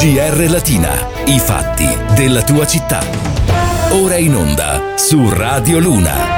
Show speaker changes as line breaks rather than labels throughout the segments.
GR Latina, i fatti della tua città. Ora in onda su Radio Luna.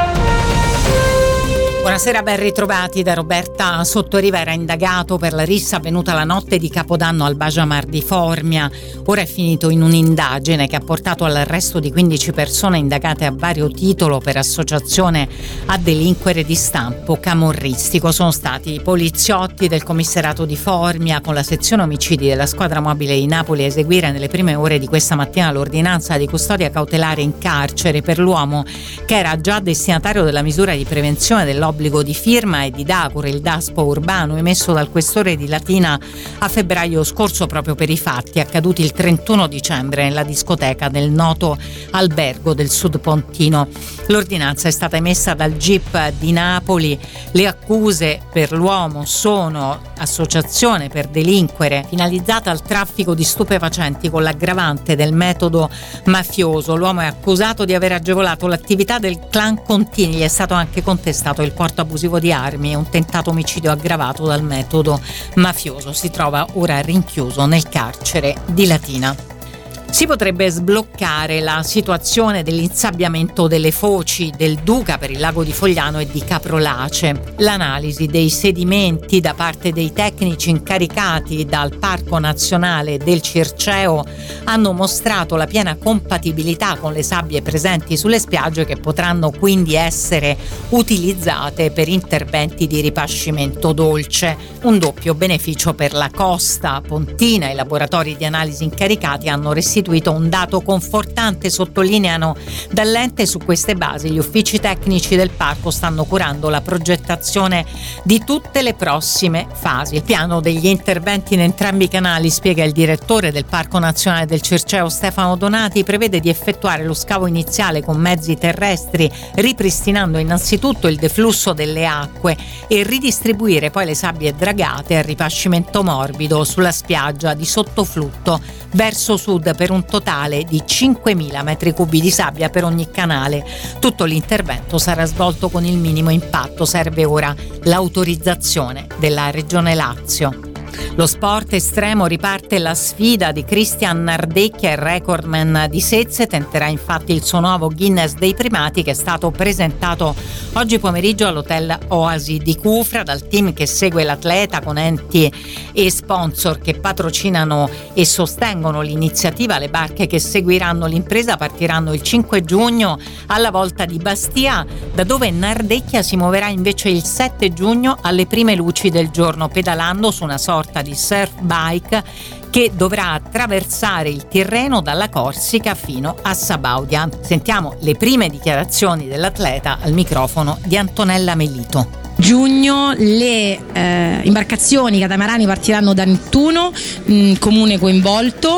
Buonasera, ben ritrovati da Roberta Sottorivera. Indagato per la rissa avvenuta la notte di Capodanno al Bajamar di Formia. Ora è finito in un'indagine che ha portato all'arresto di 15 persone indagate a vario titolo per associazione a delinquere di stampo camorristico. Sono stati i poliziotti del commissariato di Formia con la sezione omicidi della squadra mobile di Napoli a eseguire nelle prime ore di questa mattina l'ordinanza di custodia cautelare in carcere per l'uomo che era già destinatario della misura di prevenzione dell'obbligo di firma e di DACUR, il DASPO urbano emesso dal questore di Latina a febbraio scorso proprio per i fatti accaduti il 31 dicembre nella discoteca del noto albergo del Sud Pontino. L'ordinanza è stata emessa dal GIP di Napoli. Le accuse per l'uomo sono associazione per delinquere finalizzata al traffico di stupefacenti con l'aggravante del metodo mafioso. L'uomo è accusato di aver agevolato l'attività del clan Contini. Gli è stato anche contestato il porto abusivo di armi e un tentato omicidio aggravato dal metodo mafioso. Si trova ora rinchiuso nel carcere di Latina. Si potrebbe sbloccare la situazione dell'insabbiamento delle foci del Duca per il lago di Fogliano e di Caprolace. L'analisi dei sedimenti da parte dei tecnici incaricati dal Parco Nazionale del Circeo hanno mostrato la piena compatibilità con le sabbie presenti sulle spiagge, che potranno quindi essere utilizzate per interventi di ripascimento dolce. Un doppio beneficio per la costa pontina. I laboratori di analisi incaricati hanno restituito un dato confortante, sottolineano dall'ente. Su queste basi gli uffici tecnici del parco stanno curando la progettazione di tutte le prossime fasi. Il piano degli interventi in entrambi i canali, spiega il direttore del Parco Nazionale del Circeo Stefano Donati, prevede di effettuare lo scavo iniziale con mezzi terrestri, ripristinando innanzitutto il deflusso delle acque e ridistribuire poi le sabbie dragate a ripascimento morbido sulla spiaggia di sottoflutto verso sud per un totale di 5.000 metri cubi di sabbia per ogni canale. Tutto l'intervento sarà svolto con il minimo impatto. Serve ora l'autorizzazione della Regione Lazio. Lo sport estremo, riparte la sfida di Christian Nardecchia, il recordman di Sezze. Tenterà infatti il suo nuovo Guinness dei primati, che è stato presentato oggi pomeriggio all'hotel Oasi di Cufra dal team che segue l'atleta, con enti e sponsor che patrocinano e sostengono l'iniziativa. Le barche che seguiranno l'impresa partiranno il 5 giugno alla volta di Bastia, da dove Nardecchia si muoverà invece il 7 giugno alle prime luci del giorno, pedalando su una sorta di surf bike che dovrà attraversare il Tirreno dalla Corsica fino a Sabaudia. Sentiamo le prime dichiarazioni dell'atleta al microfono di Antonella Melito.
Giugno le imbarcazioni catamarani partiranno da Nettuno, comune coinvolto,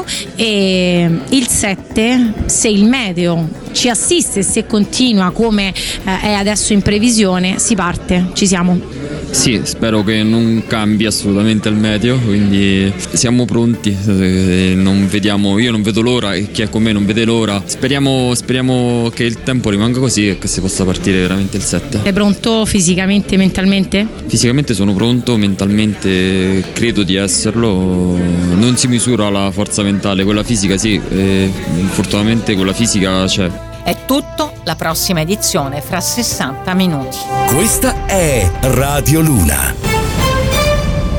e il 7, se il meteo ci assiste, se continua come è adesso in previsione, si parte, ci siamo.
Sì, spero che non cambi assolutamente il meteo, quindi siamo pronti, io non vedo l'ora e chi è con me non vede l'ora. Speriamo che il tempo rimanga così e che si possa partire veramente il 7.
Sei pronto fisicamente, mentalmente?
Fisicamente sono pronto, mentalmente credo di esserlo. Non si misura la forza mentale, quella fisica sì, fortunatamente quella fisica c'è.
È tutto, la prossima edizione fra 60 minuti.
Questa è Radio Luna.